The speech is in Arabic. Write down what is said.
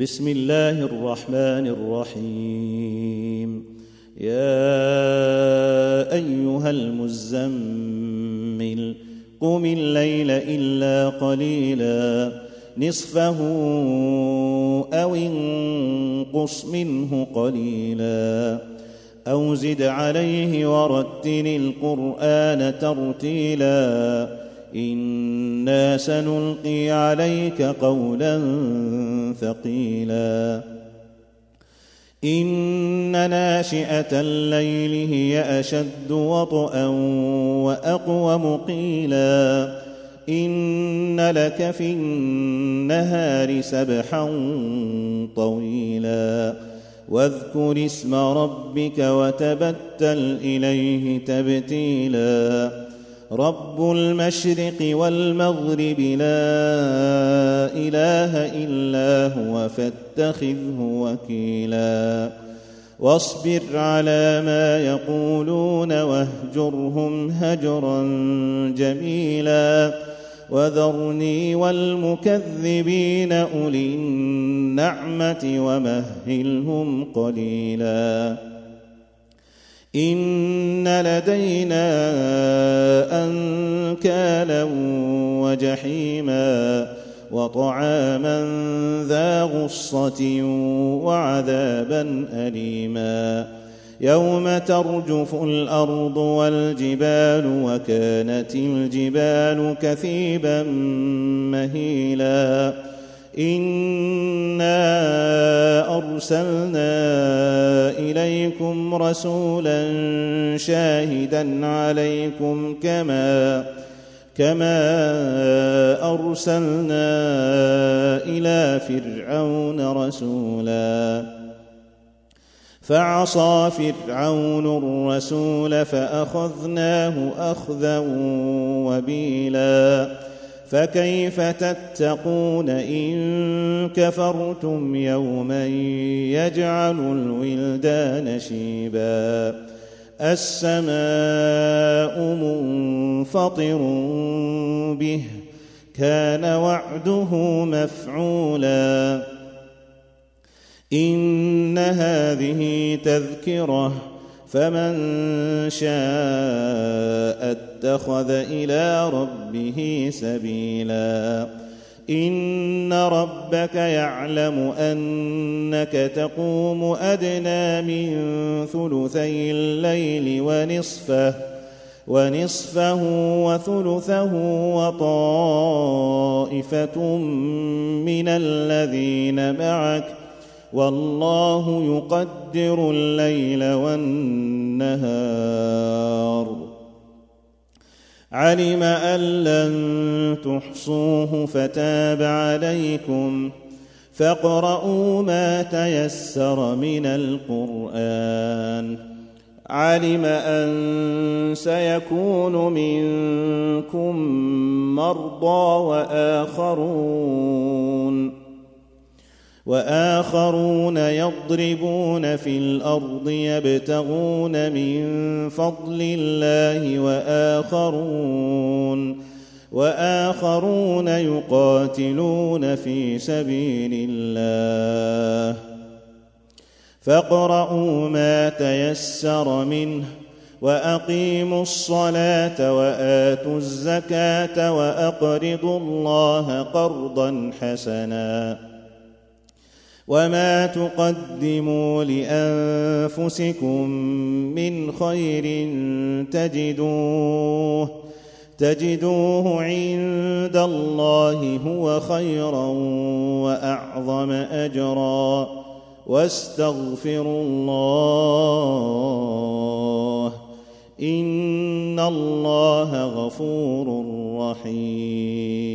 بسم الله الرحمن الرحيم. يا أيها المزمل قم الليل إلا قليلا نصفه أو انقص منه قليلا أو زد عليه ورتل القرآن ترتيلا إنا سنلقي عليك قولا ثقيلا إن ناشئة الليل هي أشد وطئا وأقوم قيلا إن لك في النهار سبحا طويلا واذكر اسم ربك وتبتل إليه تبتيلا رب المشرق والمغرب لا إله إلا هو فاتخذه وكيلا واصبر على ما يقولون واهجرهم هجرا جميلا وذرني والمكذبين أولي النعمة ومهلهم قليلا إن لدينا أنكالا وجحيما وطعاما ذا غصة وعذابا أليما يوم ترجف الأرض والجبال وكانت الجبال كثيبا مهيلا إنا أرسلنا إليكم رسولا شاهدا عليكم كما أرسلنا إلى فرعون رسولا فعصى فرعون الرسول فأخذناه أخذا وبيلا فكيف تتقون إن كفرتم يوما يجعل الولدان شيبا السماء منفطر به كان وعده مفعولا إن هذه تذكرة فمن شاء اتخذ إلى ربه سبيلا إن ربك يعلم أنك تقوم أدنى من ثلثي الليل ونصفه وثلثه وطائفة من الذين معك والله يقدر الليل والنهار علم أن لن تحصوه فتاب عليكم فاقرؤوا ما تيسر من القرآن علم أن سيكون منكم مرضى وآخرون يضربون في الأرض يبتغون من فضل الله وآخرون يقاتلون في سبيل الله فاقرؤوا ما تيسر منه وأقيموا الصلاة وآتوا الزكاة وأقرضوا الله قرضا حسنا وما تقدموا لأنفسكم من خير تجدوه عند الله هو خيرا وأعظم أجرا واستغفروا الله إن الله غفور رحيم